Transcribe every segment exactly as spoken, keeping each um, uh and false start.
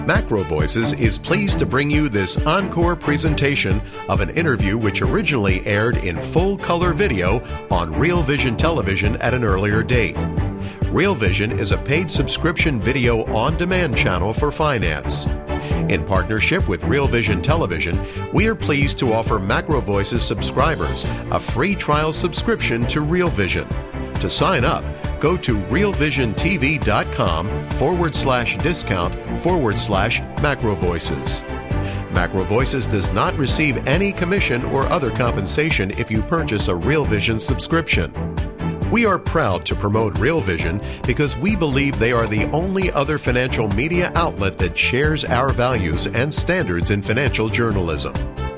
Macro Voices is pleased to bring you this encore presentation of an interview which originally aired in full color video on Real Vision Television at an earlier date. Real Vision is a paid subscription video on-demand channel for finance. In partnership with Real Vision Television, we are pleased to offer Macro Voices subscribers a free trial subscription to Real Vision. To sign up, go to realvisiontv.com forward slash discount forward slash Macro Voices. Macro Voices does not receive any commission or other compensation if you purchase a Real Vision subscription. We are proud to promote Real Vision because we believe they are the only other financial media outlet that shares our values and standards in financial journalism.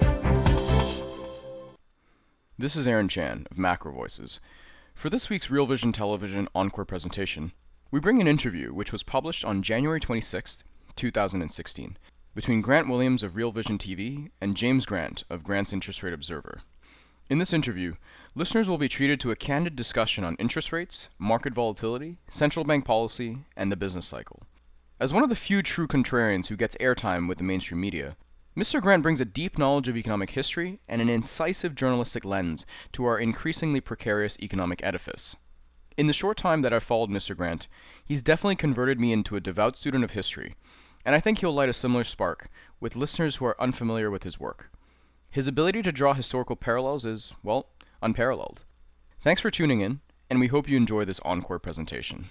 This is Aaron Chan of Macro Voices. For this week's Real Vision Television Encore presentation, we bring an interview which was published on January twenty-sixth, two thousand sixteen, between Grant Williams of Real Vision T V and James Grant of Grant's Interest Rate Observer. In this interview, listeners will be treated to a candid discussion on interest rates, market volatility, central bank policy, and the business cycle. As one of the few true contrarians who gets airtime with the mainstream media, Mister Grant brings a deep knowledge of economic history and an incisive journalistic lens to our increasingly precarious economic edifice. In the short time that I've followed Mister Grant, he's definitely converted me into a devout student of history, and I think he'll light a similar spark with listeners who are unfamiliar with his work. His ability to draw historical parallels is, well, unparalleled. Thanks for tuning in, and we hope you enjoy this encore presentation.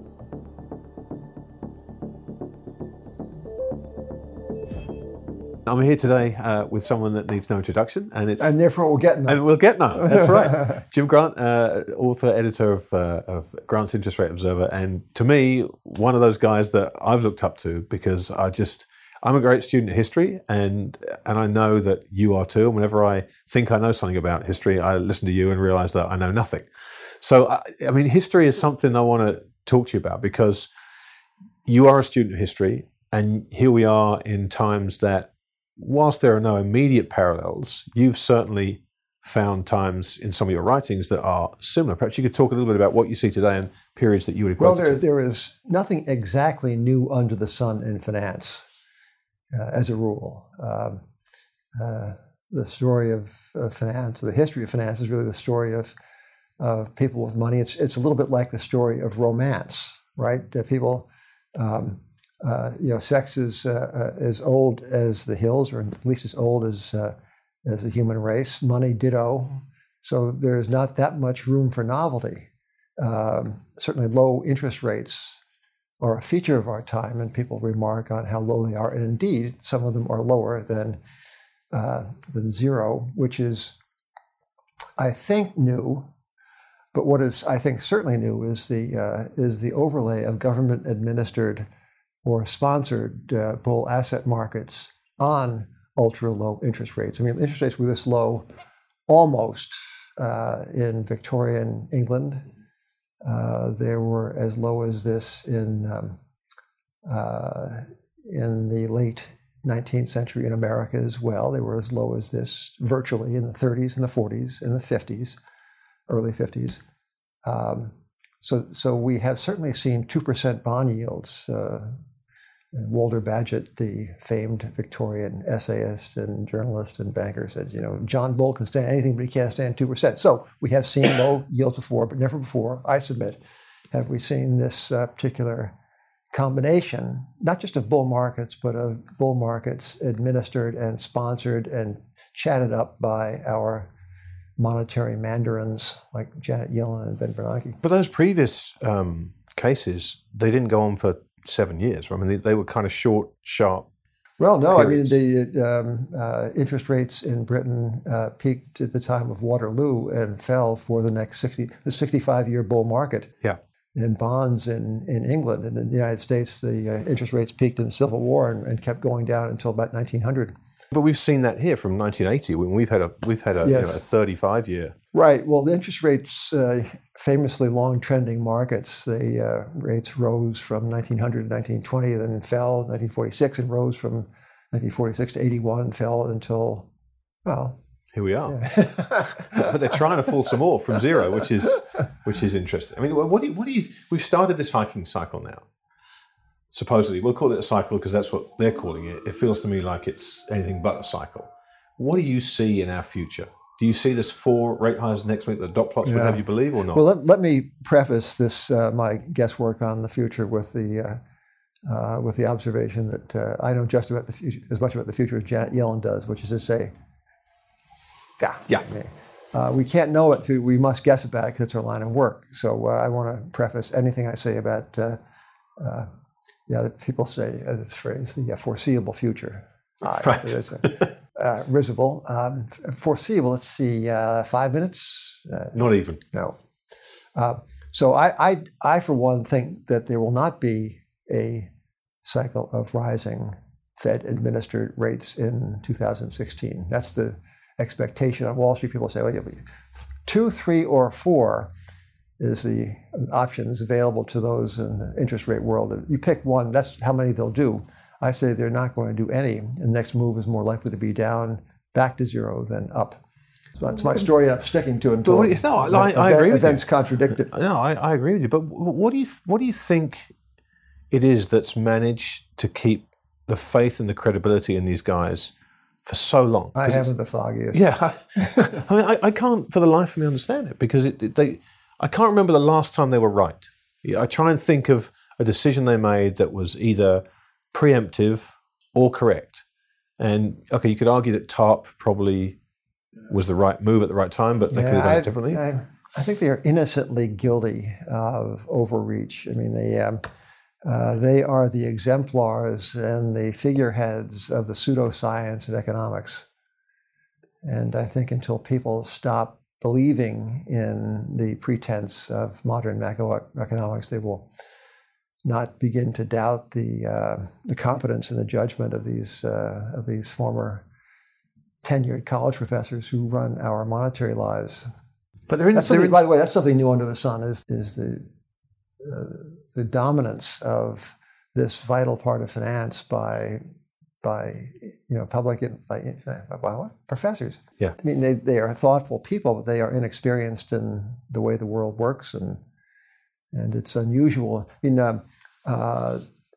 I'm here today uh, with someone that needs no introduction, and it's and therefore we'll get none. And we'll get none. That's right. Jim Grant, uh, author, editor of, uh, of Grant's Interest Rate Observer, and to me, one of those guys that I've looked up to because I just I'm a great student of history, and and I know that you are too. And whenever I think I know something about history, I listen to you and realize that I know nothing. So I, I mean, history is something I want to talk to you about because you are a student of history, and here we are in times that, whilst there are no immediate parallels, you've certainly found times in some of your writings that are similar. Perhaps you could talk a little bit about what you see today and periods that you would equate Well, there to. is, there is nothing exactly new under the sun in finance, uh, as a rule. Um, uh, the story of uh, finance, the history of finance is really the story of, of people with money. It's, it's a little bit like the story of romance, right? Uh, people... Um, Uh, you know, sex is uh, uh, as old as the hills, or at least as old as uh, as the human race. Money, ditto. So there's not that much room for novelty. Um, certainly, low interest rates are a feature of our time, and people remark on how low they are. And indeed, some of them are lower than uh, than zero, which is, I think, new. But what is, I think, certainly new is the uh, is the overlay of government administered or sponsored uh, bull asset markets on ultra-low interest rates. I mean, interest rates were this low almost uh, in Victorian England. Uh, they were as low as this in um, uh, in the late nineteenth century in America as well. They were as low as this virtually in the thirties and the forties and the fifties, early fifties. Um, so, so we have certainly seen two percent bond yields. Uh, And Walter Bagehot, the famed Victorian essayist and journalist and banker, said, you know, John Bull can stand anything, but he can't stand two percent. So we have seen low yields before, but never before, I submit, have we seen this uh, particular combination, not just of bull markets, but of bull markets administered and sponsored and chatted up by our monetary mandarins like Janet Yellen and Ben Bernanke. But those previous um, cases, they didn't go on for seven years. I mean, they, they were kind of short, sharp. Well, no, periods. I mean, the um, uh, interest rates in Britain uh, peaked at the time of Waterloo and fell for the next sixty, the sixty-five-year bull market. Yeah. In bonds in, in England and in the United States, the uh, interest rates peaked in the Civil War and, and kept going down until about nineteen hundred. But we've seen that here from nineteen eighty when we've had a we've had a, Yes. you know, a thirty-five year. Right. Well, the interest rates, uh, famously long trending markets, the uh, rates rose from nineteen hundred to nineteen twenty, then fell in nineteen forty-six and rose from nineteen forty-six to eighty-one and fell until, well. Here we are. Yeah. But they're trying to fall some more from zero, which is which is interesting. I mean, what do you, what do you, we've started this hiking cycle now. supposedly, we'll call it a cycle because that's what they're calling it. It feels to me like it's anything but a cycle. What do you see in our future? Do you see this four rate hikes next week? The dot plots Yeah. would have you believe or not? Well, let, let me preface this uh, my guesswork on the future with the uh, uh, with the observation that uh, I know just about the future as much about the future as Janet Yellen does, which is to say, yeah, Yeah. Uh, we can't know it. We must guess about it because it's our line of work. So uh, I want to preface anything I say about, uh, uh, yeah, people say uh, this phrase, the uh, foreseeable future. Uh, Right. It is uh, uh, risible. Um, foreseeable, let's see, uh, five minutes? Uh, Not even. no. Uh, so I, I, I, for one, think that there will not be a cycle of rising Fed-administered rates in two thousand sixteen. That's the expectation on Wall Street. People say, well, you'll be two, three, or four is the options available to those in the interest rate world. You pick one, that's how many they'll do. I say they're not going to do any. And the next move is more likely to be down, back to zero than up. So that's my story I'm sticking to until But what do you- no, I- I event- agree with you. events contradict it. No, I, I agree with you. But what do you what do you think it is that's managed to keep the faith and the credibility in these guys for so long? I 'Cause haven't the foggiest. Yeah, I, I mean, I, I can't for the life of me understand it because it, it, they, I can't remember the last time they were right. I try and think of a decision they made that was either preemptive or correct. And okay, you could argue that TARP probably was the right move at the right time, but they could have done I, it differently. I, I think they are innocently guilty of overreach. I mean, they um, uh, they are the exemplars and the figureheads of the pseudoscience of economics. And I think until people stop believing in the pretense of modern macroeconomics, they will not begin to doubt the uh, the competence and the judgment of these uh, of these former tenured college professors who run our monetary lives. But they're in, That's they're something, in, by the way, that's something new under the sun is is the uh, the dominance of this vital part of finance by by you know public by, by what? Professors. Yeah. I mean they they are thoughtful people, but they are inexperienced in the way the world works, and and it's unusual. I mean, uh, uh,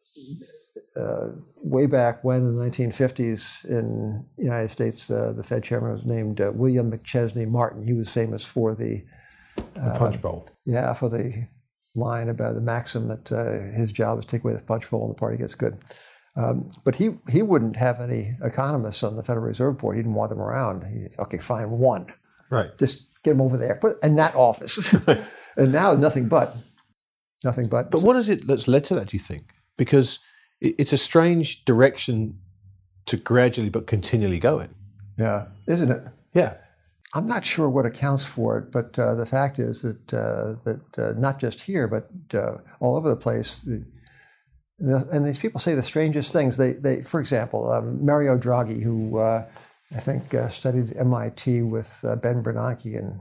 uh, way back when in the nineteen fifties in the United States, uh, the Fed chairman was named uh, William McChesney Martin. He was famous for the the punch bowl. yeah for the line about the maxim that uh, his job is to take away the punch bowl and the party gets good. Um, but he he wouldn't have any economists on the Federal Reserve Board. He didn't want them around. He, okay, fine, one. Right. Just get them over there, put in that office. And now nothing but, nothing but. But what is it that's led to that, do you think? Because it, it's a strange direction to gradually but continually go in. Yeah, isn't it? Yeah. I'm not sure what accounts for it, but uh, the fact is that uh, that uh, not just here, but uh, all over the place. The, the, and these people say the strangest things. They, they, for example, um, Mario Draghi, who uh, I think uh, studied at M I T with uh, Ben Bernanke and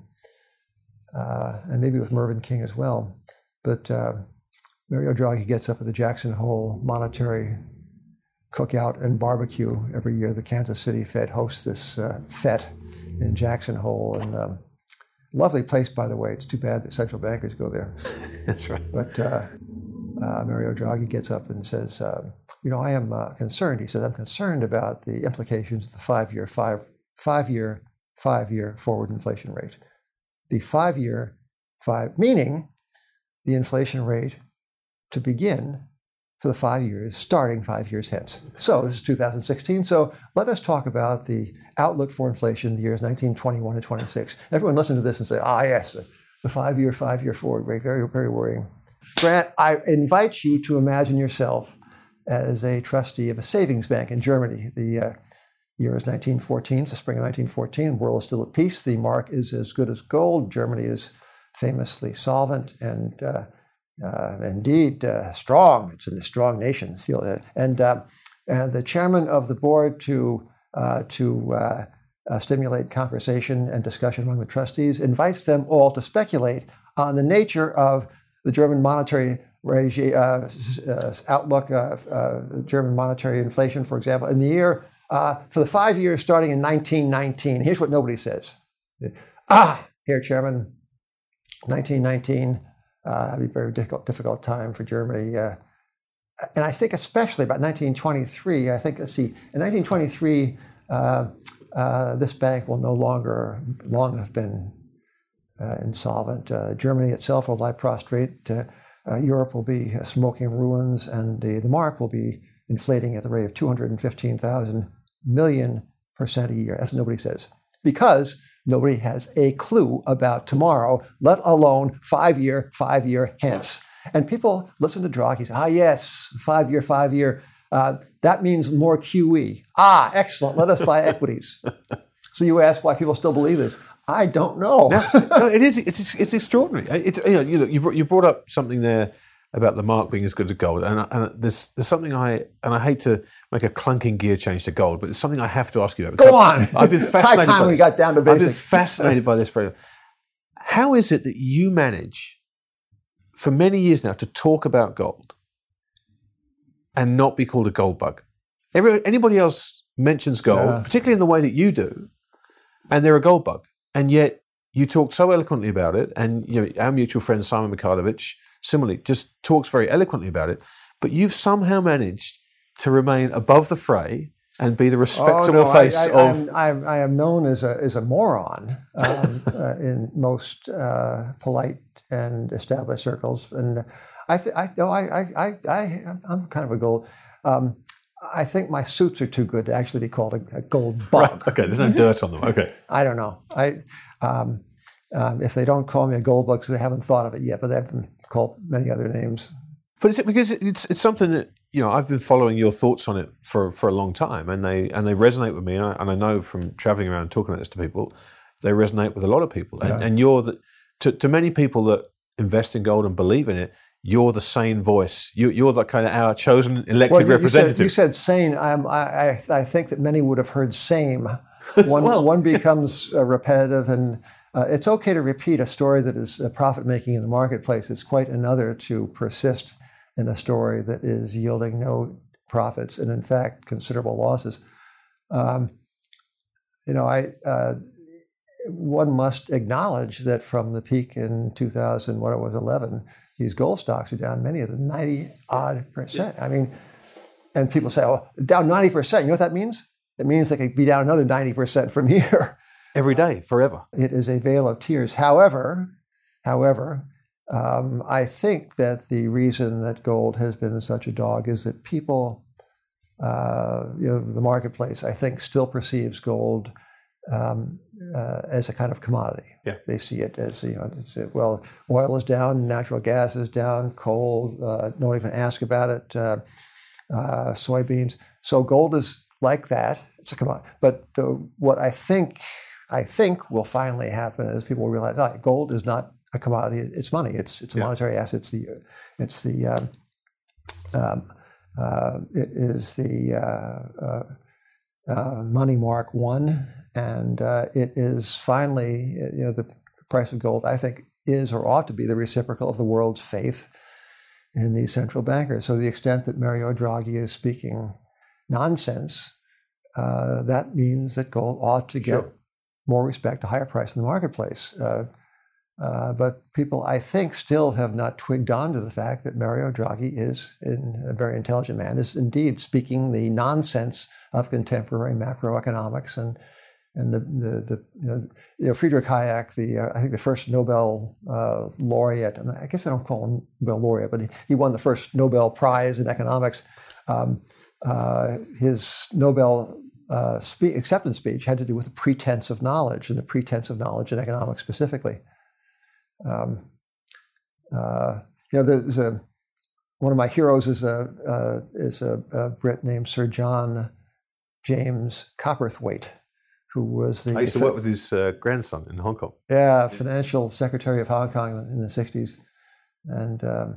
uh, and maybe with Mervyn King as well. But uh, Mario Draghi gets up at the Jackson Hole Monetary Cookout and Barbecue every year. The Kansas City Fed hosts this uh, fete in Jackson Hole, and um, lovely place, by the way. It's too bad that central bankers go there. That's right. But uh, uh, Mario Draghi gets up and says, uh, you know, I am uh, concerned. He says, I'm concerned about the implications of the five-year, five, five-year, five-year forward inflation rate. The five-year, five, meaning the inflation rate to begin for the five years, starting five years hence. So this is two thousand sixteen. So let us talk about the outlook for inflation in the years nineteen, twenty-one, and twenty-six. Everyone listen to this and say, ah, yes, the, the five-year, five-year forward rate, very, very worrying. Grant, I invite you to imagine yourself as a trustee of a savings bank in Germany. The uh, year is nineteen fourteen, it's the spring of nineteen fourteen. The world is still at peace. The mark is as good as gold. Germany is famously solvent and uh, uh, indeed uh, strong. It's a strong nation. Feel that. And uh, and the chairman of the board to uh, to uh, uh, stimulate conversation and discussion among the trustees invites them all to speculate on the nature of the German monetary regime uh, uh, outlook, uh, uh, German monetary inflation, for example, in the year uh, for the five years starting in nineteen nineteen. Here's what nobody says. Ah, here, Chairman, nineteen nineteen. Uh, it'd be a very difficult, difficult time for Germany. Uh, and I think especially about nineteen twenty-three, I think, let's see, in nineteen twenty-three, uh, uh, this bank will no longer long have been uh, insolvent. Uh, Germany itself will lie prostrate. Uh, uh, Europe will be uh, smoking ruins, and the, the mark will be inflating at the rate of two hundred fifteen thousand million percent a year, as nobody says, because nobody has a clue about tomorrow, let alone five year, five year hence. And people listen to Draghi, say, ah, yes, five year, five year. Uh, that means more Q E. Ah, excellent. Let us buy equities. So you ask why people still believe this. I don't know. no, no, it is. It's it's extraordinary. It's you know you you brought, you brought up something there about the mark being as good as gold, and, and there's there's something I and I hate to make a clunking gear change to gold, but it's something I have to ask you about. Go on. I've, I've been fascinated. Time by we this. got down to basics. I've been fascinated by this. Program. How is it that you manage for many years now to talk about gold and not be called a gold bug? Every, anybody else mentions gold, yeah. particularly in the way that you do, and they're a gold bug. And yet you talk so eloquently about it, and you know, our mutual friend Simon Mikhailovich similarly just talks very eloquently about it, but you've somehow managed to remain above the fray and be the respectable oh, no, face I, I, of... I'm, I'm, I am known as a, as a moron um, uh, in most uh, polite and established circles. And I, th- I, no, I, I, I, I, I'm kind of a gold... Um, I think my suits are too good to actually be called a, a gold bug. Right. Okay, there's no dirt on them. Okay. I don't know. I, um, um, if they don't call me a gold bug, because they haven't thought of it yet, but they've been called many other names. But is it because it's it's something that, you know, I've been following your thoughts on it for, for a long time, and they and they resonate with me, and I, and I know from traveling around and talking about this to people, they resonate with a lot of people. And, yeah. and you're the, to to many people that invest in gold and believe in it, you're the sane voice. You, you're the kind of our chosen elected well, you, representative. You said, you said sane. I'm, I, I think that many would have heard same. One, well, one becomes uh, repetitive, and uh, it's okay to repeat a story that is uh, profit-making in the marketplace. It's quite another to persist in a story that is yielding no profits and, in fact, considerable losses. Um, you know, I uh, one must acknowledge that from the peak in two thousand, what it was, eleven, these gold stocks are down, many of them, ninety odd percent. I mean, and people say, oh, down ninety percent. You know what that means? It means they could be down another ninety percent from here. Every day, forever. It is a veil of tears. However, however, um, I think that the reason that gold has been such a dog is that people, uh, you know, the marketplace, I think, still perceives gold um, uh, as a kind of commodity. Yeah. They see it as, you know, it's, well, oil is down, natural gas is down, coal, uh, don't even ask about it, uh, uh, soybeans. So gold is like that. It's a commodity. But the, what I think I think will finally happen is people will realize, oh, gold is not a commodity; it's money. It's it's a yeah. monetary asset. It's the it's the um, um, uh, it is the uh, uh, uh, money mark one, and uh, it is finally, you know, the price of gold, I think, is or ought to be the reciprocal of the world's faith in these central bankers. So the extent that Mario Draghi is speaking nonsense, uh, that means that gold ought to get sure. more respect, a higher price in the marketplace. Uh, uh, but people, I think, still have not twigged on to the fact that Mario Draghi is, in a very intelligent man, is indeed speaking the nonsense of contemporary macroeconomics. And and the the, the you, know, you know Friedrich Hayek, the uh, I think the first Nobel uh, laureate, and I guess I don't call him Nobel laureate, but he, he won the first Nobel Prize in economics. Um, uh, his Nobel Uh, spe- acceptance speech had to do with the pretense of knowledge, and the pretense of knowledge in economics specifically. Um, uh, you know, there's a one of my heroes is a uh, is a, a Brit named Sir John James Copperthwaite, who was the I used to work with his uh, grandson in Hong Kong. Yeah, financial secretary of Hong Kong in the sixties, and um,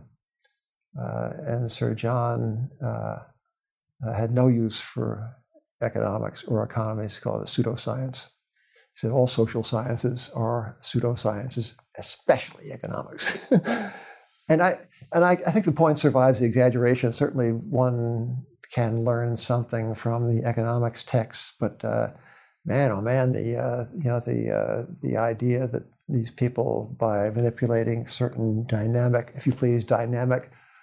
uh, and Sir John uh, uh, had no use for economics or economists, called it pseudoscience. He said all social sciences are pseudosciences, especially economics. and I and I, I think the point survives the exaggeration. Certainly one can learn something from the economics texts, but uh, man, oh man, the uh, you know the uh, the idea that these people, by manipulating certain dynamic, if you please, dynamic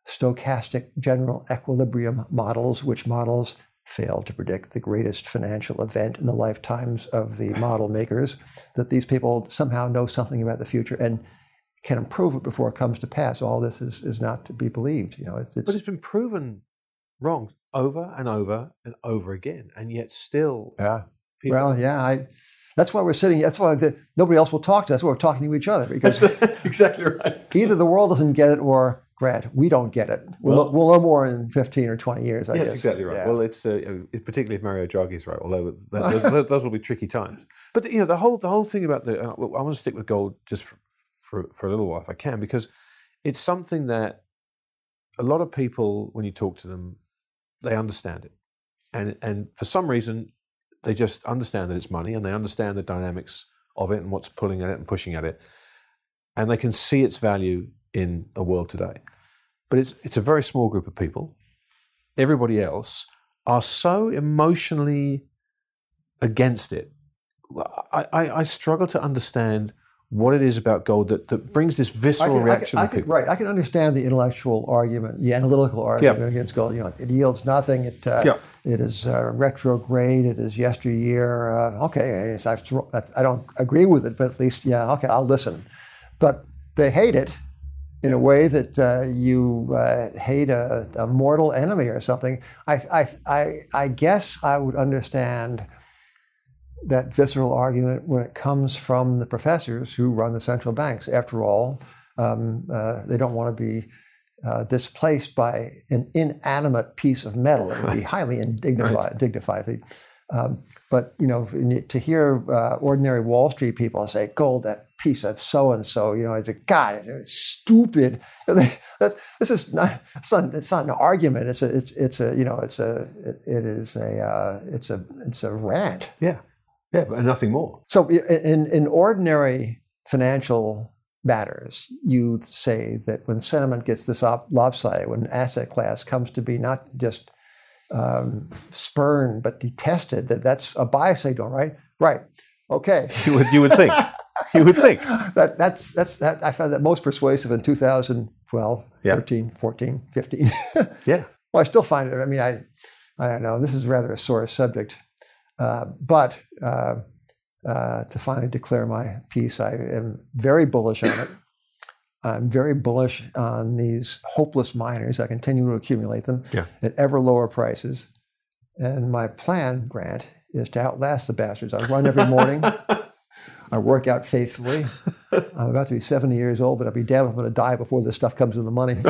stochastic general equilibrium models, which models failed to predict the greatest financial event in the lifetimes of the model makers, that these people somehow know something about the future and can improve it before it comes to pass. All this is, is not to be believed. You know, it's, it's, but it's been proven wrong over and over and over again, and yet still. Yeah. People, well, yeah. I. That's why we're sitting. That's why the, nobody else will talk to us. That's why we're talking to each other, because that's exactly right. Either the world doesn't get it, or Grant, we don't get it. We'll, well, we'll know more in fifteen or twenty years. I yes, guess. exactly right. Yeah. Well, it's, uh, it's particularly if Mario Draghi's right. Although that, those, those will be tricky times. But you know, the whole the whole thing about the. Uh, I want to stick with gold just for, for for a little while if I can, because it's something that a lot of people, when you talk to them, they understand it, and and for some reason, they just understand that it's money, and they understand the dynamics of it and what's pulling at it and pushing at it, and they can see its value in a world today. But it's it's a very small group of people. Everybody else are so emotionally against it. I, I, I struggle to understand what it is about gold that, that brings this visceral I can, reaction I to can, I can, people. right, I can understand the intellectual argument, the analytical argument yeah. against gold. You know, it yields nothing. It uh, yeah. it is uh, retrograde. It is yesteryear. Uh, okay, I, I don't agree with it, but at least yeah, okay, I'll listen. But they hate it in a way that uh, you uh, hate a, a mortal enemy or something. I, I I I guess I would understand that visceral argument when it comes from the professors who run the central banks. After all, um, uh, they don't want to be uh, displaced by an inanimate piece of metal. It would be highly indignified. Right. dignified. Um, but you know, to hear uh, ordinary Wall Street people say, "Gold, that piece of so and so," you know, it's a God, it's stupid. That's, this is not. It's not. It's not an argument. It's a. It's. It's a. You know. It's a. It, it is a. Uh, it's a. It's a rant. Yeah. Yeah, but nothing more. So in, in ordinary financial matters, you say that when sentiment gets this op- lopsided, when an asset class comes to be not just um, spurned but detested, that that's a buy signal, right? Right. Okay. You would you would think. You would think. that that's that's that I found that most persuasive in two thousand twelve, yeah. thirteen, fourteen, fifteen. Yeah. Well, I still find it. I mean, I I don't know. This is rather a sore subject. Uh, but uh, uh, to finally declare my piece, I am very bullish on it. I'm very bullish on these hopeless miners. I continue to accumulate them yeah. at ever lower prices. And my plan, Grant, is to outlast the bastards. I run every morning. I work out faithfully. I'm about to be seventy years old, but I'll be damned if I'm going to die before this stuff comes in the money.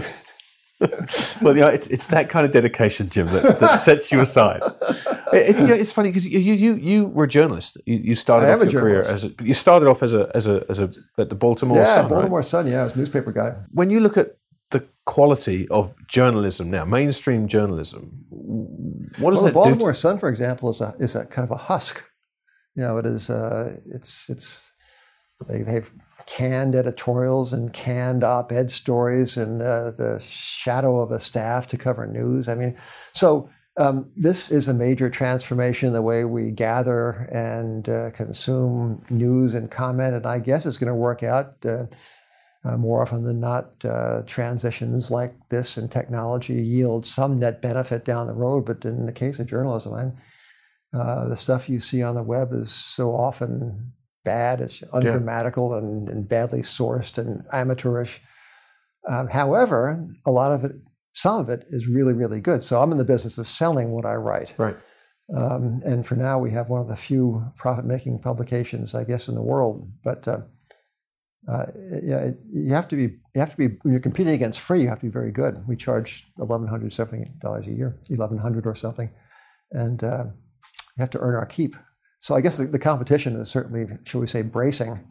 Well, you know, it's it's that kind of dedication, Jim, that, that sets you aside. It, it, you know, it's funny because you, you you were a journalist. You, you started I off am a your career as a, you started off as a as a as a at the Baltimore yeah, Sun. Baltimore right? Sun. Yeah, I was a newspaper guy. When you look at the quality of journalism now, mainstream journalism, what does well, that the Baltimore do to- Sun, for example, is a is a kind of a husk. You know, it is. Uh, it's it's they they've. canned editorials and canned op-ed stories and uh, the shadow of a staff to cover news. I mean, so um, this is a major transformation in the way we gather and uh, consume news and comment, and I guess it's going to work out uh, uh, more often than not. Uh, transitions like this in technology yield some net benefit down the road, but in the case of journalism, I'm, uh, the stuff you see on the web is so often bad, it's ungrammatical yeah. and, and badly sourced and amateurish. Um, however, a lot of it, some of it is really, really good. So I'm in the business of selling what I write. Right. Um, and for now, we have one of the few profit-making publications, I guess, in the world. But uh, uh, you know, you have to be, you have to be, when you're competing against free, you have to be very good. We charge eleven hundred something dollars a year, eleven hundred or something, and uh, you have to earn our keep. So I guess the, the competition is certainly, shall we say, bracing.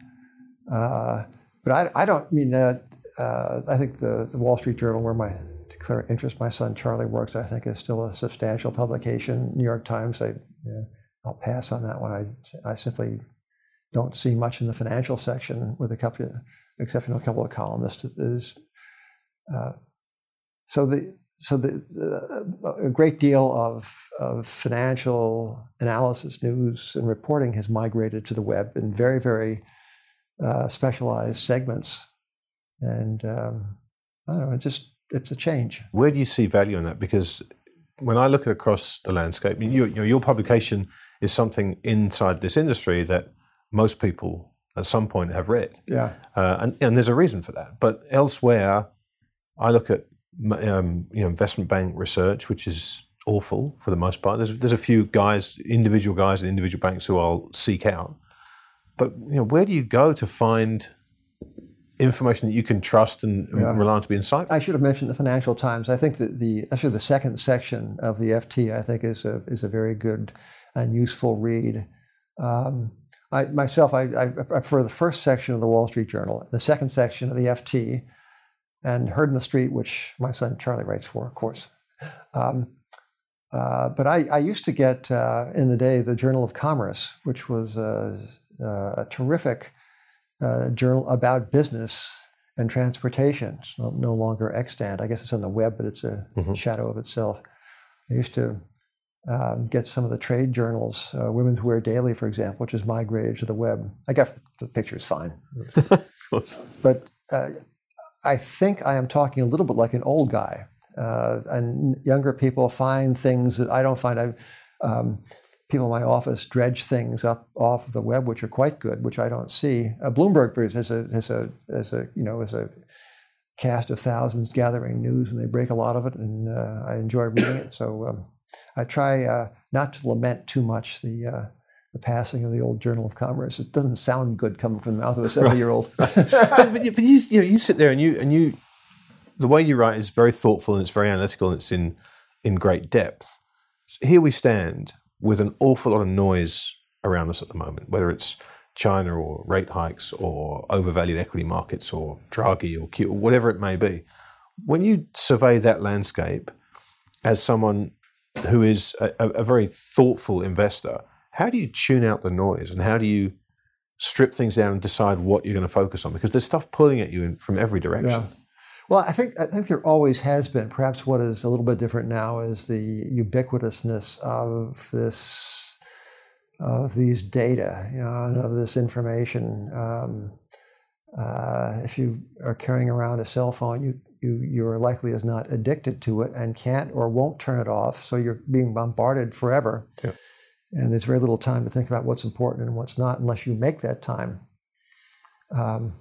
Uh, but I, I don't I mean, uh, uh, I think the, the Wall Street Journal, where my declare interest, my son Charlie works, I think is still a substantial publication. New York Times, I, you know, I'll pass on that one. I, I simply don't see much in the financial section, with a couple, exception of a couple of columnists. Is uh, so the. So the, the, a great deal of, of financial analysis, news, and reporting has migrated to the web in very, very uh, specialized segments. And um, I don't know, it's just it's a change. Where do you see value in that? Because when I look at across the landscape, you, you know, your publication is something inside this industry that most people at some point have read. Yeah. Uh, and, and there's a reason for that. But elsewhere, I look at um, you know, investment bank research, which is awful for the most part. There's there's a few guys, individual guys in individual banks who I'll seek out. But you know, where do you go to find information that you can trust and yeah. rely on to be insightful? I should have mentioned the Financial Times. I think that the actually the second section of the F T, I think, is a is a very good and useful read. Um, I myself, I, I prefer the first section of the Wall Street Journal, the second section of the F T, and Heard in the Street, which my son Charlie writes for, of course. Um, uh, but I, I used to get uh, in the day the Journal of Commerce, which was uh, uh, a terrific uh, journal about business and transportation. It's no, no longer extant. I guess it's on the web, but it's a mm-hmm. shadow of itself. I used to um, get some of the trade journals, uh, Women's Wear Daily, for example, which is migrated to the web. I got the pictures fine. But uh, I think I am talking a little bit like an old guy. Uh, and younger people find things that I don't find. I, um, people in my office dredge things up off of the web, which are quite good, which I don't see. Uh, Bloomberg has a has a has a you know has a cast of thousands gathering news, and they break a lot of it, and uh, I enjoy reading it. So um, I try uh, not to lament too much the uh, the passing of the old Journal of Commerce. It doesn't sound good coming from the mouth of a seventy-year-old. but, but, but you, you know, you sit there and you and you. The way you write is very thoughtful and it's very analytical and it's in, in great depth. Here we stand with an awful lot of noise around us at the moment, whether it's China or rate hikes or overvalued equity markets or Draghi or Q, or whatever it may be. When you survey that landscape as someone who is a, a very thoughtful investor, how do you tune out the noise and how do you strip things down and decide what you're going to focus on? Because there's stuff pulling at you in, from every direction. Yeah. Well, I think I think there always has been. Perhaps what is a little bit different now is the ubiquitousness of this, of these data, you know, and of this information. Um, uh, if you are carrying around a cell phone, you you you are likely as not addicted to it and can't or won't turn it off. So you're being bombarded forever, yep. And there's very little time to think about what's important and what's not unless you make that time. Um,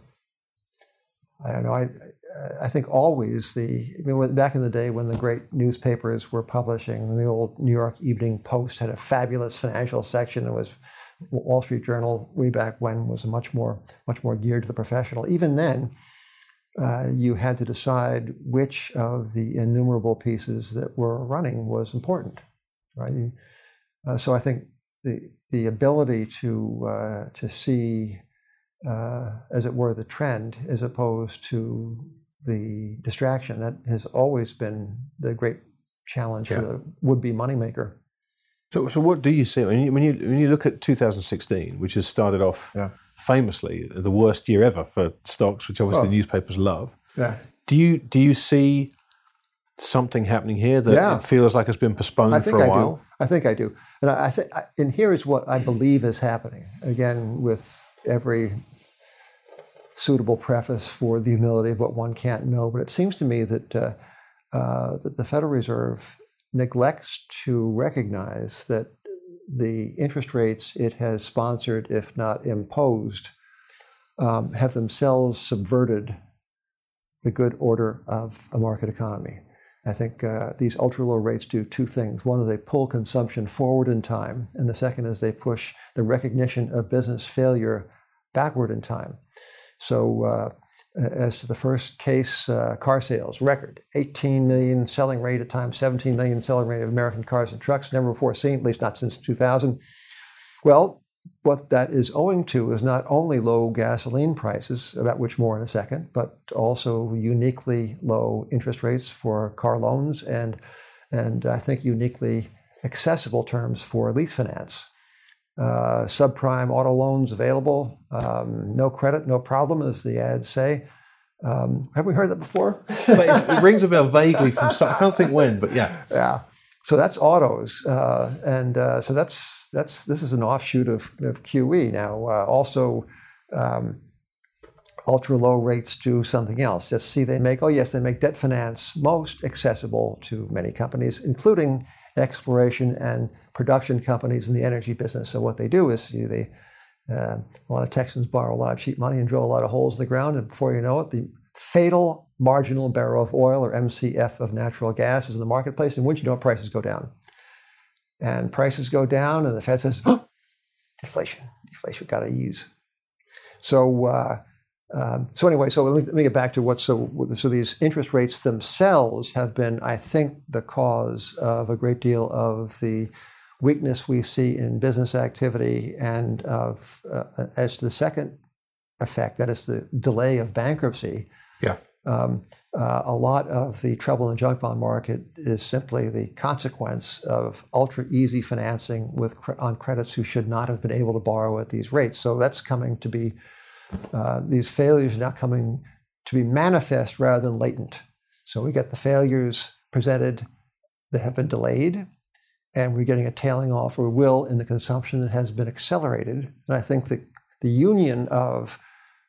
I don't know. I. I think always the, I mean, back in the day when the great newspapers were publishing, the old New York Evening Post had a fabulous financial section. It was Wall Street Journal way back when was much more, much more geared to the professional. Even then, uh, you had to decide which of the innumerable pieces that were running was important, right? You, uh, so I think the the ability to uh, to see, uh, as it were, the trend as opposed to the distraction, that has always been the great challenge yeah. for the would-be moneymaker. So, so what do you see when you when you when you look at two thousand sixteen, which has started off yeah. famously the worst year ever for stocks, which obviously oh. newspapers love? Yeah. Do you do you see something happening here that yeah. it feels like it's been postponed I think for a I while? Do. I think I do, and I, I think, and here is what I believe is happening. Again, with every suitable preface for the humility of what one can't know, but it seems to me that uh, uh, that the Federal Reserve neglects to recognize that the interest rates it has sponsored, if not imposed, um, have themselves subverted the good order of a market economy. I think uh, these ultra-low rates do two things. One is they pull consumption forward in time, and the second is they push the recognition of business failure backward in time. So uh, as to the first case, uh, car sales, record, eighteen million selling rate at times, seventeen million selling rate of American cars and trucks, never before seen, at least not since two thousand. Well, what that is owing to is not only low gasoline prices, about which more in a second, but also uniquely low interest rates for car loans and, and I think uniquely accessible terms for lease finance. Uh, subprime auto loans available, um, no credit, no problem, as the ads say. Um, have we heard that before? It rings a bell vaguely from some, I can't think when, but yeah. Yeah. So that's autos, uh, and uh, so that's that's this is an offshoot of, of Q E now. Uh, also, um, ultra-low rates do something else. Just see, they make, oh yes, they make debt finance most accessible to many companies, including exploration and production companies in the energy business. So what they do is you, they, uh, a lot of Texans borrow a lot of cheap money and drill a lot of holes in the ground, and before you know it, the fatal marginal barrel of oil, or M C F, of natural gas is in the marketplace, and once you know it, prices go down. And prices go down, and the Fed says, oh, deflation, deflation, got to ease. So, uh, um, so anyway, so let me, let me get back to what, so, so these interest rates themselves have been, I think, the cause of a great deal of the weakness we see in business activity, and of, uh, as to the second effect, that is the delay of bankruptcy. Yeah. Um, uh, a lot of the trouble in the junk bond market is simply the consequence of ultra easy financing with on credits who should not have been able to borrow at these rates. So that's coming to be, uh, these failures are now coming to be manifest rather than latent. So we get the failures presented that have been delayed, and we're getting a tailing off, or will, in the consumption that has been accelerated. And I think that the union of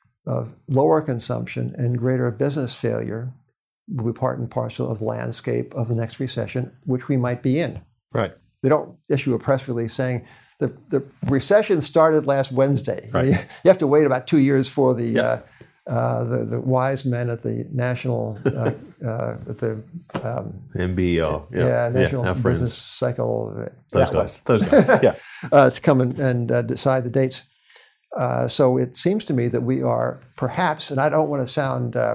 of lower consumption and greater business failure will be part and parcel of the landscape of the next recession, which we might be in. Right. They don't issue a press release saying the, the recession started last Wednesday. Right. You, you have to wait about two years for the Yeah. uh, uh, the, the wise men at the national uh, uh, at the um, M B E R. Yeah, yeah National our friends. Business Cycle. uh, Those that guys. one. Those guys. Yeah. uh, to come and, and uh, decide the dates. Uh, so it seems to me that we are perhaps, and I don't want to sound uh,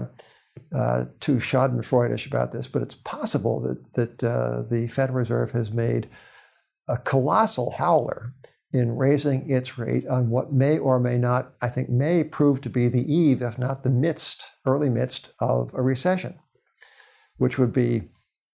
uh, too schadenfreudish about this, but it's possible that that uh, the Federal Reserve has made a colossal howler in raising its rate on what may or may not, I think, may prove to be the eve, if not the midst, early midst of a recession, which would be,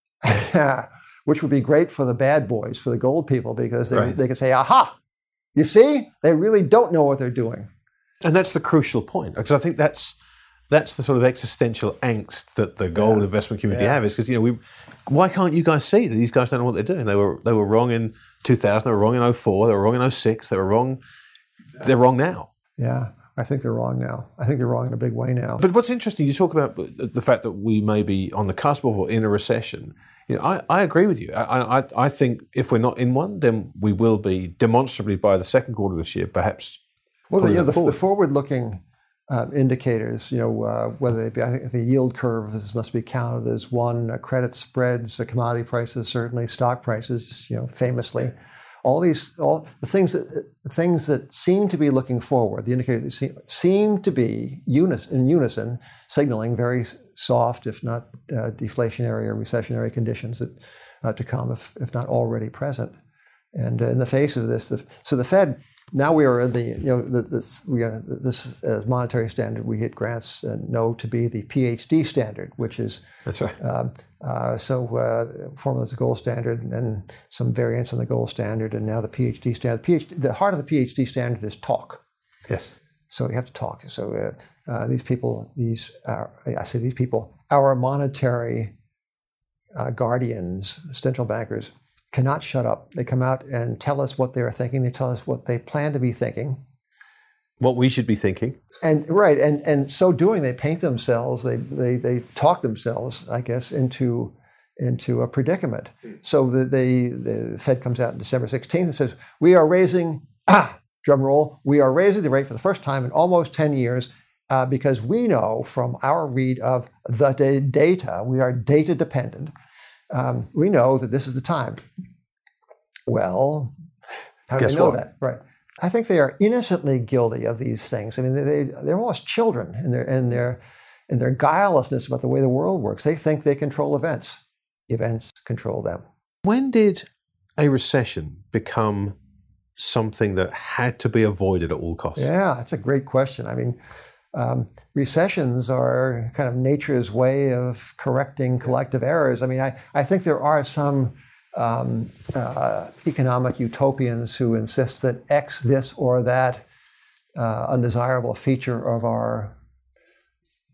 which would be great for the bad boys, for the gold people, because they, Right. they could say, aha. You see, they really don't know what they're doing. And that's the crucial point, because I think that's that's the sort of existential angst that the gold Yeah. investment community Yeah. have. Is because, you know, we why can't you guys see that these guys don't know what they're doing? They were they were wrong in two thousand. They were wrong in oh four. They were wrong in oh six. They were wrong. They're wrong now. Yeah, I think they're wrong now. I think they're wrong in a big way now. But what's interesting, you talk about the fact that we may be on the cusp of or in a recession. You know, I, I agree with you. I, I I think if we're not in one, then we will be demonstrably by the second quarter of this year, perhaps. Well, the, pulling you know, it the, forward. the forward-looking uh, indicators, you know, uh, whether they be, I think the yield curves must be counted as one, uh, credit spreads, uh, commodity prices, certainly stock prices, you know, famously. All these, all the things that the things that seem to be looking forward, the indicators seem, seem to be unis, in unison, signaling very soft, if not uh, deflationary or recessionary conditions that, uh, to come, if, if not already present. And uh, in the face of this, the, so the Fed, now we are in the, you know, the, this, we are, this as monetary standard, we hit grants and know to be the P H D standard, which is, That's right. um, uh, so uh, formula is the gold standard, and then some variants on the gold standard, and now the P H D standard. The, PhD, the heart of the P H D standard is talk. Yes. So you have to talk. So uh, uh, these people, these, are, I say these people, our monetary uh, guardians, central bankers, cannot shut up. They come out and tell us what they're thinking. They tell us what they plan to be thinking. What we should be thinking. And right, and and so doing, they paint themselves, they they they talk themselves, I guess, into into a predicament. So the they, the Fed comes out on December sixteenth and says, we are raising, ah, drum roll, we are raising the rate for the first time in almost ten years uh, because we know from our read of the da- data, we are data dependent. Um, we know that this is the time. Well, how do Guess they know what? that? Right. I think they are innocently guilty of these things. I mean, they, they, they're almost children in their, in, their, in their guilelessness about the way the world works. They think they control events. Events control them. When did a recession become something that had to be avoided at all costs? Yeah, that's a great question. I mean, um, recessions are kind of nature's way of correcting collective errors. I mean, I, I think there are some um, uh, economic utopians who insist that X, this or that uh, undesirable feature of our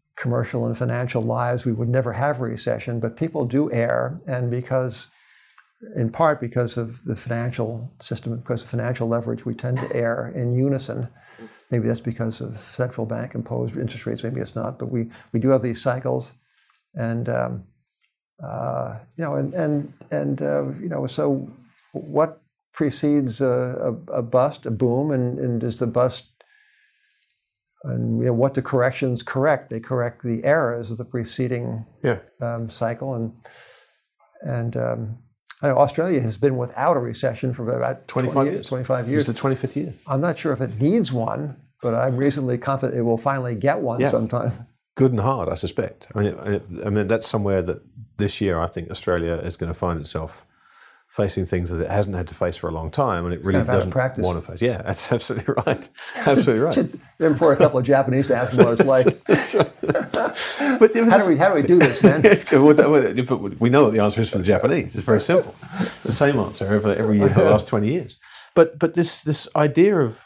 commercial and financial lives, we would never have a recession, but people do err. And because in part because of the financial system, because of financial leverage, we tend to err in unison. Maybe that's because of central bank imposed interest rates. Maybe it's not, but we, we do have these cycles, and um, uh, you know, and and and uh, you know, so what precedes a, a, a bust, a boom, and, and does the bust, and you know, what do corrections correct? They correct the errors of the preceding Yeah. um, cycle, and and um, I know Australia has been without a recession for about twenty-five twenty years. twenty-five It's years. the twenty-fifth year. I'm not sure if it needs one, but I'm reasonably confident it will finally get one Yeah. sometime. Good and hard, I suspect. I mean, it, I mean, that's somewhere that this year I think Australia is going to find itself facing things that it hasn't had to face for a long time, and it really kind of out of doesn't practice. want to face. Yeah, that's absolutely right. Absolutely right. Should employ a couple of Japanese to ask them what it's like. But How do we how do we do this, man? We know what the answer is for the Japanese. It's very simple. The same answer every, every year for the last twenty years. But but this this idea of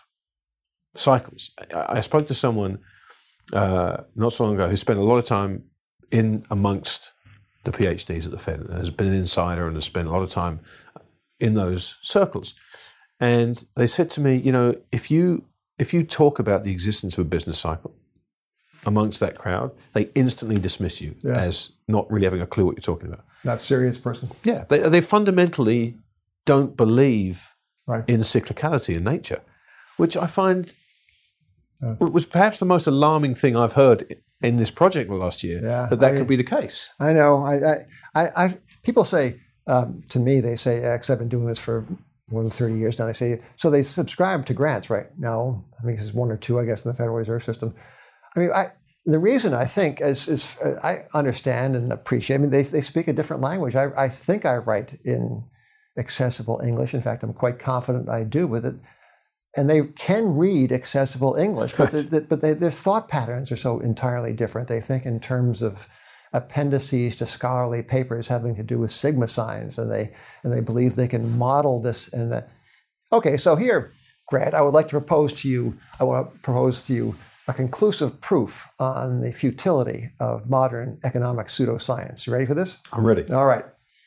cycles. I, I spoke to someone uh, not so long ago who spent a lot of time in amongst the PhDs at the Fed, has been an insider and has spent a lot of time in those circles. And they said to me, you know, if you if you talk about the existence of a business cycle amongst that crowd, they instantly dismiss you Yeah. as not really having a clue what you're talking about. Not serious person. Yeah, they, they fundamentally don't believe Right. in cyclicality in nature, which I find Yeah. was perhaps the most alarming thing I've heard in this project last year, Yeah, that that I- could be the case. I know. I, I, I I've, people say um, to me, they say, "X, I've been doing this for more than thirty years now." They say, so they subscribe to grants, right? No, I mean, there's one or two, I guess, in the Federal Reserve System. I mean, I, the reason I think is, is uh, I understand and appreciate. I mean, they they speak a different language. I, I think I write in accessible English. In fact, I'm quite confident I do with it. And they can read accessible English, but the, the, but they, their thought patterns are so entirely different. They think in terms of appendices to scholarly papers having to do with sigma signs, and they and they believe they can model this and that. Okay, so here, Grant, I would like to propose to you. I want to propose to you a conclusive proof on the futility of modern economic pseudoscience. You ready for this? I'm ready. All right.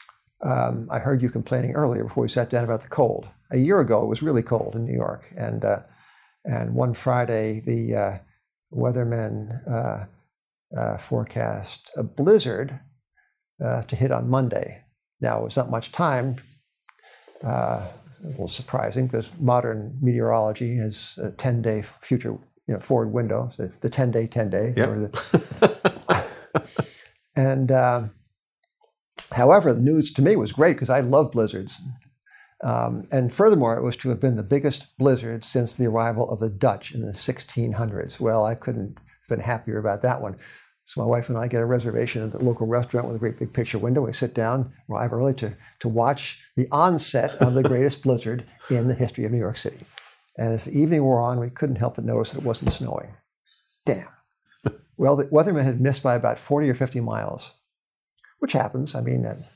Um, I heard you complaining earlier before we sat down about the cold. A year ago, it was really cold in New York, and uh, and one Friday, the uh, weathermen uh, uh, forecast a blizzard uh, to hit on Monday. Now, it was not much time. Uh, a little surprising because modern meteorology has a ten-day future, you know, forward window, so the ten-day, ten-day. Yep. or the- and um, however, the news to me was great because I love blizzards. Um, and furthermore, it was to have been the biggest blizzard since the arrival of the Dutch in the sixteen hundreds. Well, I couldn't have been happier about that one. So my wife and I get a reservation at the local restaurant with a great big picture window. We sit down, arrive early to, to watch the onset of the greatest blizzard in the history of New York City. And as the evening wore on, we couldn't help but notice that it wasn't snowing. Damn. Well, the weatherman had missed by about forty or fifty miles, which happens. I mean, uh,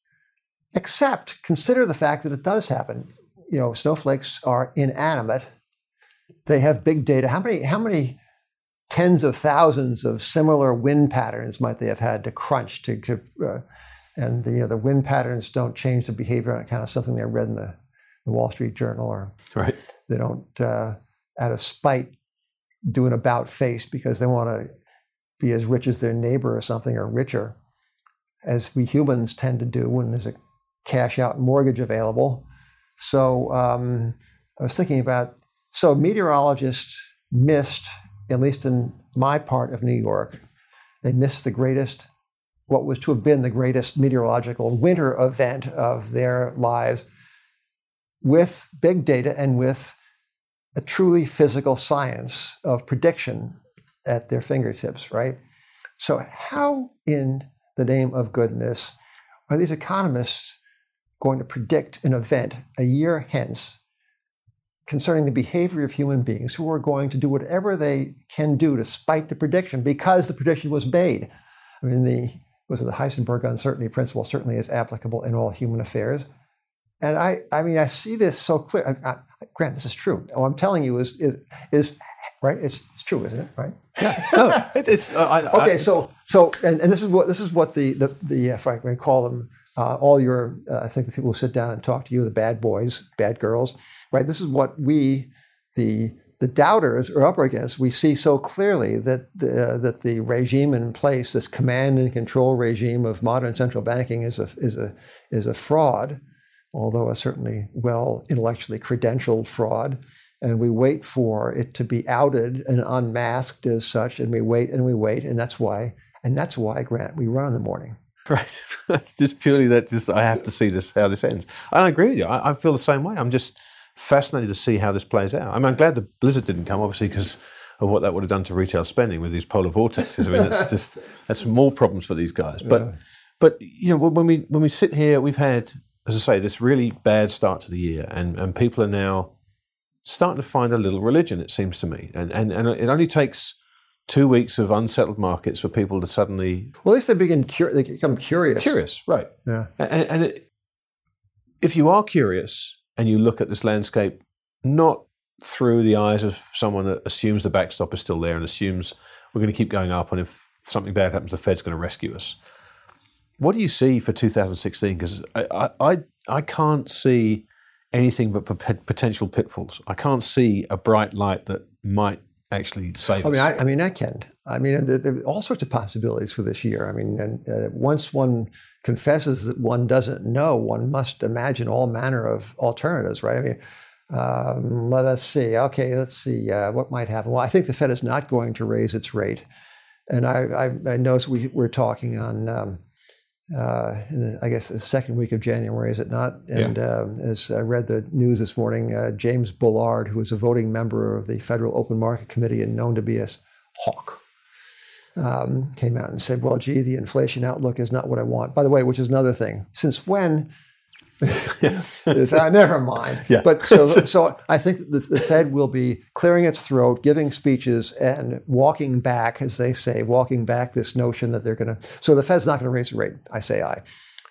except consider the fact that it does happen. You know, snowflakes are inanimate. They have big data. How many, how many tens of thousands of similar wind patterns might they have had to crunch to, to uh, and the, you know, the wind patterns don't change the behavior on account of something they read in the, the Wall Street Journal, or Right. they don't, uh, out of spite, do an about face because they want to be as rich as their neighbor or something, or richer, as we humans tend to do when there's a cash out mortgage available. So um, I was thinking about, so meteorologists missed, at least in my part of New York, they missed the greatest, what was to have been the greatest meteorological winter event of their lives, with big data and with a truly physical science of prediction at their fingertips, right? So how in the name of goodness are these economists going to predict an event a year hence concerning the behavior of human beings who are going to do whatever they can do to spite the prediction because the prediction was made? I mean, the was it the Heisenberg uncertainty principle certainly is applicable in all human affairs. And I, I mean, I see this so clear. I, I, Grant, this is true. What I'm telling you is, is, is right. It's, it's true, isn't it? Right? Yeah. No, it, it's uh, I, Okay. I, So, so, and, and this is what this is what the the the if I can call them uh, all your, uh, I think the people who sit down and talk to you, the bad boys, bad girls, right? This is what we, the the doubters, are up against. We see so clearly that the, uh, that the regime in place, this command and control regime of modern central banking, is a is a is a fraud, although a certainly well intellectually credentialed fraud. And we wait for it to be outed and unmasked as such, and we wait and we wait, and that's why, and that's why, Grant, we run in the morning. Right. Just purely that just I have to see this how this ends. And I agree with you. I, I feel the same way. I'm just fascinated to see how this plays out. I mean, I'm glad the blizzard didn't come, obviously, because of what that would have done to retail spending with these polar vortexes. I mean, that's just that's more problems for these guys. But yeah. but you know, when we when we sit here, we've had, as I say, this really bad start to the year, and, and people are now starting to find a little religion, it seems to me. And and, and it only takes two weeks of unsettled markets for people to suddenly... Well, at least they begin cur- they become curious. Curious, right. Yeah. And, and it, if you are curious and you look at this landscape not through the eyes of someone that assumes the backstop is still there and assumes we're going to keep going up, and if something bad happens, the Fed's going to rescue us. What do you see for two thousand sixteen? Because I, I, I can't see anything but potential pitfalls. I can't see a bright light that might actually save I mean, us. I, I mean, I can. I mean, there, there are all sorts of possibilities for this year. I mean, and uh, once one confesses that one doesn't know, one must imagine all manner of alternatives, right? I mean, um, let us see. Okay, let's see uh, what might happen. Well, I think the Fed is not going to raise its rate. And I, I, I noticed we were talking on, um, uh, in the, I guess, the second week of January, is it not? And yeah. uh, as I read the news this morning, uh, James Bullard, who is a voting member of the Federal Open Market Committee and known to be a hawk, um, came out and said, well, gee, the inflation outlook is not what I want. By the way, which is another thing. Since when? is, uh, never mind. Yeah. But so, so I think the, the Fed will be clearing its throat, giving speeches, and walking back, as they say, walking back this notion that they're going to. So the Fed's not going to raise the rate. I say I.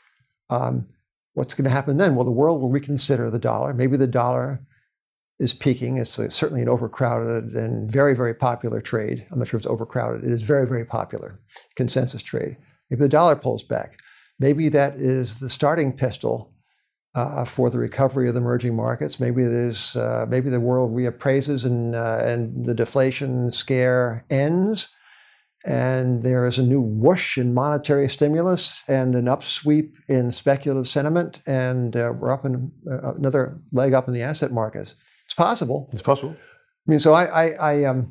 Um, what's going to happen then? Well, the world will reconsider the dollar. Maybe the dollar is peaking. It's a, certainly an overcrowded and very, very popular trade. I'm not sure if it's overcrowded. It is very, very popular consensus trade. Maybe the dollar pulls back. Maybe that is the starting pistol Uh, for the recovery of the emerging markets. Maybe there's uh, maybe the world reappraises and uh, and the deflation scare ends, and there is a new whoosh in monetary stimulus and an upsweep in speculative sentiment, and uh, we're up in uh, another leg up in the asset markets. It's possible. It's possible. I mean, so I, I, I um,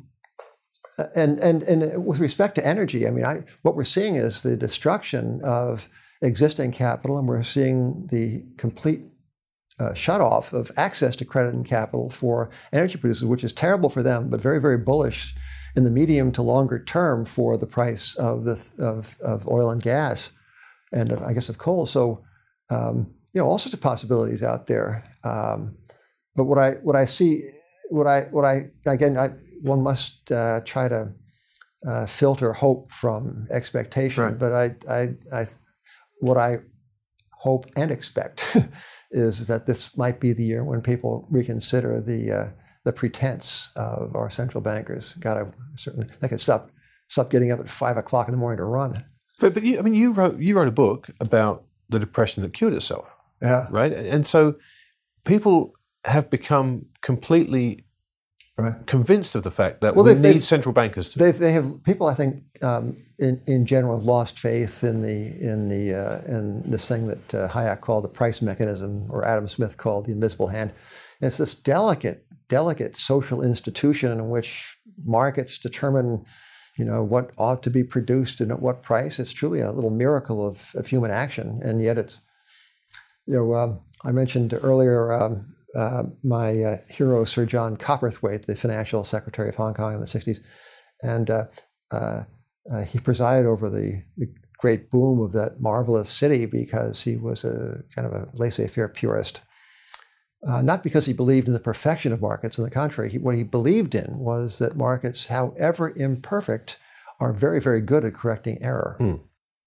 and and and with respect to energy, I mean, I what we're seeing is the destruction of existing capital, and we're seeing the complete uh, shutoff of access to credit and capital for energy producers, which is terrible for them, but very, very bullish in the medium to longer term for the price of the of, of oil and gas, and of, I guess of coal. So, um, you know, all sorts of possibilities out there. Um, but what I what I see, what I what I again, I, one must uh, try to uh, filter hope from expectation. Right. But I I I. What I hope and expect is that this might be the year when people reconsider the uh, the pretense of our central bankers. God, I certainly they can stop stop getting up at five o'clock in the morning to run. But but you, I mean, you wrote you wrote a book about the depression that cured itself. Yeah. Right. And so people have become completely right. convinced of the fact that well, we they've, need they've, central bankers to. They they have people. I think um, in in general have lost faith in the in the uh, in this thing that uh, Hayek called the price mechanism, or Adam Smith called the invisible hand. And it's this delicate, delicate social institution in which markets determine, you know, what ought to be produced and at what price. It's truly a little miracle of, of human action, and yet it's. You know, um, I mentioned earlier. Um, Uh, my uh, hero, Sir John Copperthwaite, the financial secretary of Hong Kong in the sixties, and uh, uh, uh, he presided over the, the great boom of that marvelous city because he was a kind of a laissez-faire purist. Uh, not because he believed in the perfection of markets. On the contrary, he, what he believed in was that markets, however imperfect, are very, very good at correcting error. Hmm.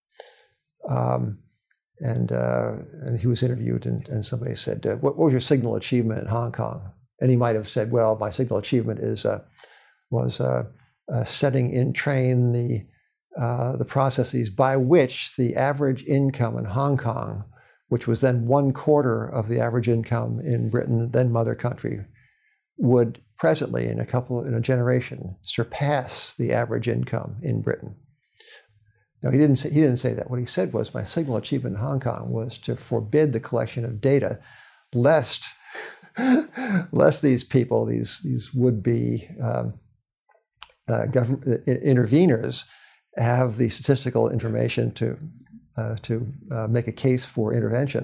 Um, And uh, and he was interviewed, and, and somebody said, uh, what, what was your signal achievement in Hong Kong? And he might have said, well, my signal achievement is uh, was uh, uh, setting in train the uh, the processes by which the average income in Hong Kong, which was then one quarter of the average income in Britain, then mother country, would presently, in a couple, in a generation, surpass the average income in Britain. Now, he didn't say, he didn't say that. What he said was, my signal achievement in Hong Kong was to forbid the collection of data, lest, lest these people, these, these would-be um, uh, government interveners, have the statistical information to, uh, to uh, make a case for intervention.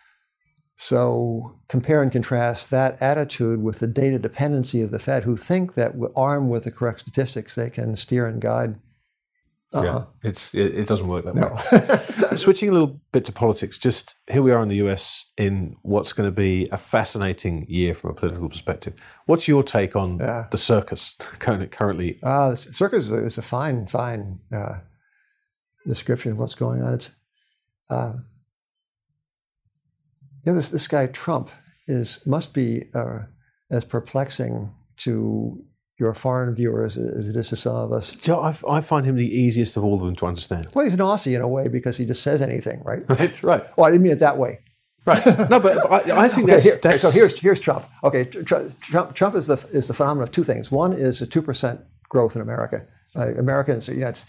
So compare and contrast that attitude with the data dependency of the Fed, who think that armed with the correct statistics, they can steer and guide. Uh-uh. Yeah, it's it, it doesn't work that No. way. Switching a little bit to politics, just here we are in the U S in what's going to be a fascinating year from a political perspective. What's your take on Yeah. the circus currently? Uh, the circus is a fine, fine uh, description of what's going on. It's, uh, you know, this this guy Trump is must be uh, as perplexing to your foreign viewers as it is to some of us. So I, I find him the easiest of all of them to understand. Well, he's an Aussie in a way because he just says anything, right? Right, right. Well, I didn't mean it that way. Right. No, but, but I, I think Okay, that's, here- that's so here's here's Trump. Okay, tr- Trump Trump is the is the phenomenon of two things. One is a two percent growth in America. Uh, Americans, you know, it's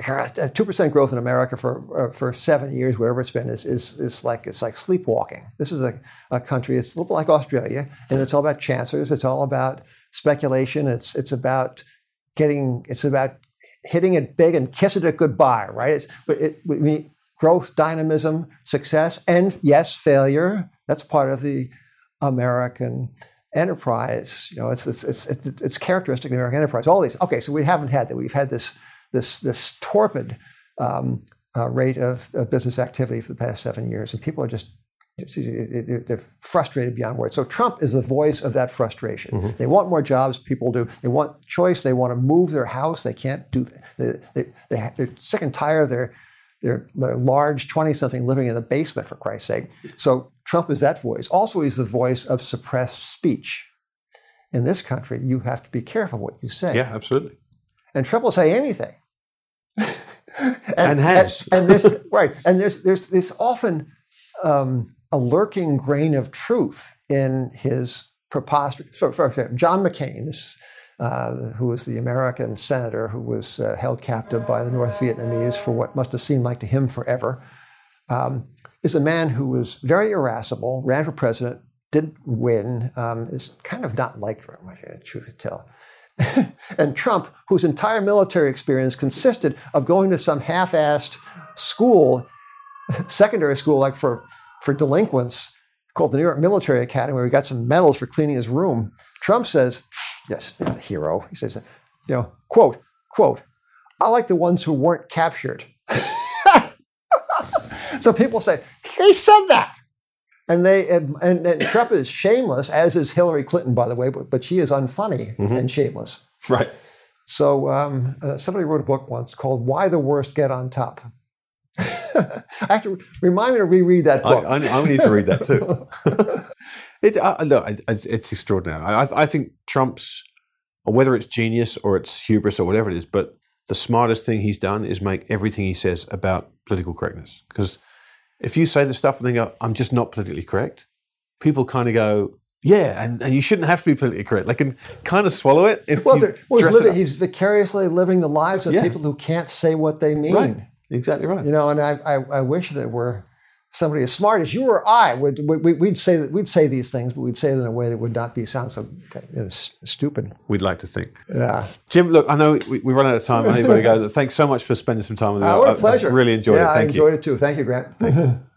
two percent growth in America for uh, for seven years, whatever it's been, is is is like it's like sleepwalking. This is a, a country. It's a little like Australia, and it's all about chancers. It's all about speculation. It's it's about getting. It's about hitting it big and kissing it goodbye. Right? It's, but it we mean growth, dynamism, success, and yes, failure. That's part of the American enterprise. You know, it's it's it's it's, it's characteristic of the American enterprise. All these. Okay, so we haven't had that. We've had this. This this torpid um, uh, rate of, of business activity for the past seven years, and people are just they're frustrated beyond words. So Trump is the voice of that frustration. Mm-hmm. They want more jobs. People do. They want choice. They want to move their house. They can't do. They, they, they they're sick and tired of their their, their large twenty-something living in the basement, for Christ's sake. So Trump is that voice. Also, he's the voice of suppressed speech. In this country, you have to be careful what you say. Yeah, absolutely. And Trump will say anything, and, and has, and, and there's right, and there's there's this often um, a lurking grain of truth in his preposterous. For, for, for John McCain, this uh, who was the American senator who was uh, held captive by the North Vietnamese for what must have seemed like to him forever, um, is a man who was very irascible, ran for president, didn't win, um, is kind of not liked very much, truth to tell. And Trump, whose entire military experience consisted of going to some half-assed school, secondary school, like for, for delinquents, called the New York Military Academy, where he got some medals for cleaning his room. Trump says, yes, the hero, he says, you know, quote, quote, I like the ones who weren't captured. So people say, he said that. And they and, and Trump is shameless, as is Hillary Clinton, by the way, but, but she is unfunny mm-hmm. and shameless. Right. So um, uh, somebody wrote a book once called "Why the Worst Get on Top." I have to remind me to reread that book. I, I, I need to read that too. it, uh, look, it, it's extraordinary. I, I think Trump's, or whether it's genius or it's hubris or whatever it is, but the smartest thing he's done is make everything he says about political correctness. Because if you say the stuff and then go, I'm just not politically correct, people kind of go, yeah, and, and you shouldn't have to be politically correct. They can kind of swallow it if well, you well, dress he's, living, it up. he's vicariously living the lives of Yeah. people who can't say what they mean. Right. Exactly right. You know, and I, I, I wish there were somebody as smart as you or I would we, we'd say that we'd say these things, but we'd say it in a way that would not be sound so you know, stupid. We'd like to think. Yeah, Jim, look, I know we, we run out of time. I think we've got to go. Thanks so much for spending some time with me. Uh, what a I- pleasure. I really enjoyed yeah, it. Thank I you. enjoyed it too. Thank you, Grant.